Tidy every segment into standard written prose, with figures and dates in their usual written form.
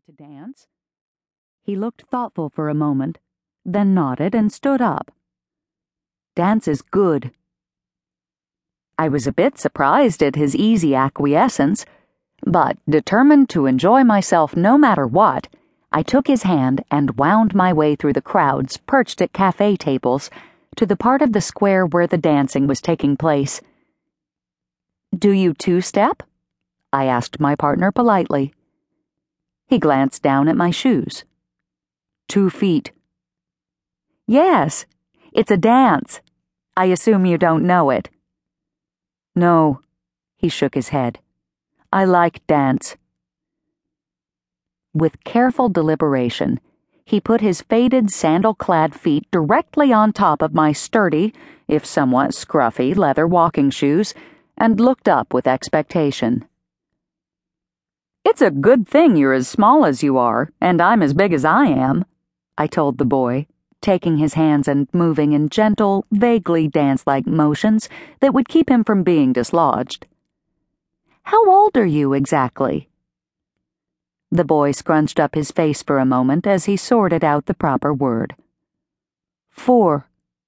to dance. He looked thoughtful for a moment, then nodded and stood up. Dance is good. I was a bit surprised at his easy acquiescence, but determined to enjoy myself no matter what, I took his hand and wound my way through the crowds perched at cafe tables to the part of the square where the dancing was taking place. "Do you two-step?" I asked my partner politely. He glanced down at my shoes. 2 feet. "Yes, it's a dance. I assume you don't know it." "No," he shook his head. "I like dance." With careful deliberation, he put his faded sandal-clad feet directly on top of my sturdy, if somewhat scruffy, leather walking shoes and looked up with expectation. "It's a good thing you're as small as you are, and I'm as big as I am," I told the boy, taking his hands and moving in gentle, vaguely dance-like motions that would keep him from being dislodged. "How old are you exactly?" The boy scrunched up his face for a moment as he sorted out the proper word. 4.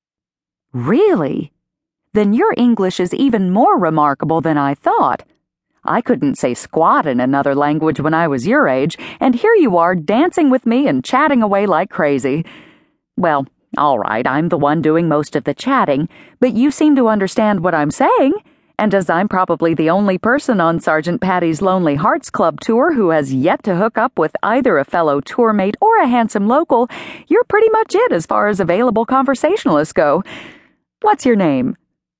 "Really? Then your English is even more remarkable than I thought. I couldn't say squat in another language when I was your age, and here you are dancing with me and chatting away like crazy. Well, all right, I'm the one doing most of the chatting, but you seem to understand what I'm saying, and as I'm probably the only person on Sergeant Patty's Lonely Hearts Club tour who has yet to hook up with either a fellow tourmate or a handsome local, you're pretty much it as far as available conversationalists go. What's your name?"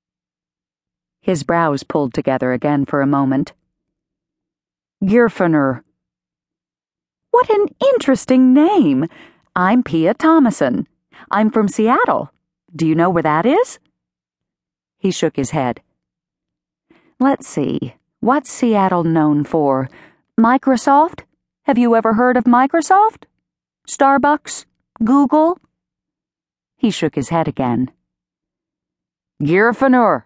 His brows pulled together again for a moment. "Geirfinnur." "What an interesting name! I'm Pia Thomason. I'm from Seattle. Do you know where that is?" He shook his head. "Let's see. What's Seattle known for? Microsoft? Have you ever heard of Microsoft? Starbucks? Google?" He shook his head again. "Geirfinnur."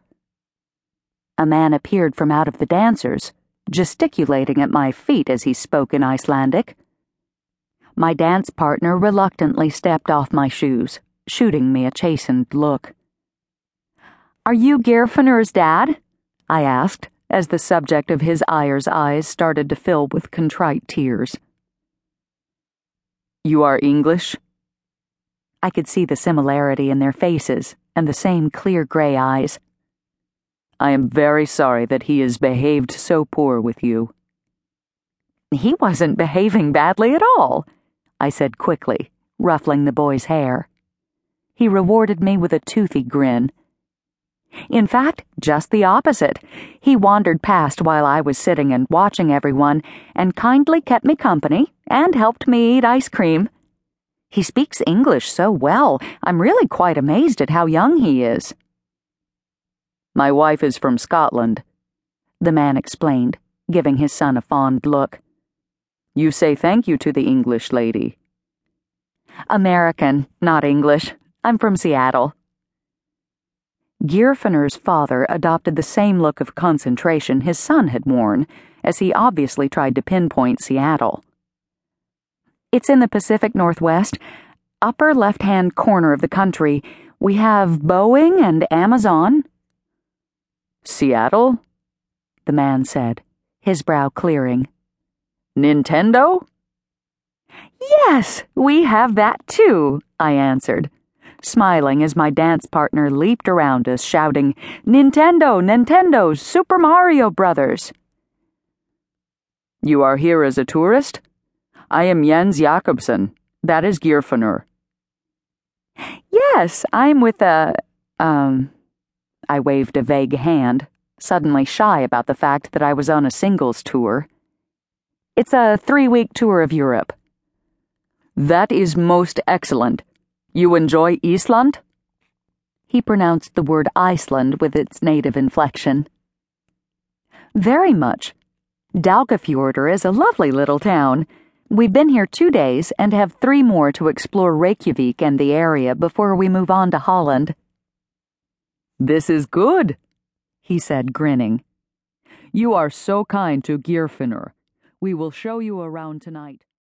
A man appeared from out of the dancers, gesticulating at my feet as he spoke in Icelandic. My dance partner reluctantly stepped off my shoes, shooting me a chastened look. "Are you Geirfinnur's dad?" I asked, as the subject of his ire's eyes started to fill with contrite tears. "You are English?" I could see the similarity in their faces and the same clear gray eyes. "I am very sorry that he has behaved so poor with you." "He wasn't behaving badly at all," I said quickly, ruffling the boy's hair. He rewarded me with a toothy grin. In fact, just the opposite. He wandered past while I was sitting and watching everyone, and kindly kept me company and helped me eat ice cream. He speaks English so well, I'm really quite amazed at how young he is. "My wife is from Scotland," the man explained, giving his son a fond look. "You say thank you to the English lady." "American, not English. I'm from Seattle." Geirfinnur's father adopted the same look of concentration his son had worn, as he obviously tried to pinpoint Seattle. "It's in the Pacific Northwest, upper left-hand corner of the country. We have Boeing and Amazon." "Seattle?" the man said, his brow clearing. "Nintendo?" "Yes, we have that too," I answered, smiling as my dance partner leaped around us, shouting, "Nintendo, Nintendo, Super Mario Brothers!" "You are here as a tourist? I am Jens Jakobsen. That is Geirfinnur." "Yes, I'm with I waved a vague hand, suddenly shy about the fact that I was on a singles tour. "It's a 3-week tour of Europe." "That is most excellent. You enjoy Iceland?" He pronounced the word Iceland with its native inflection. "Very much. Dalgafjordur is a lovely little town. We've been here 2 days and have 3 more to explore Reykjavik and the area before we move on to Holland." "This is good," he said, grinning. "You are so kind to Geirfinnur. We will show you around tonight."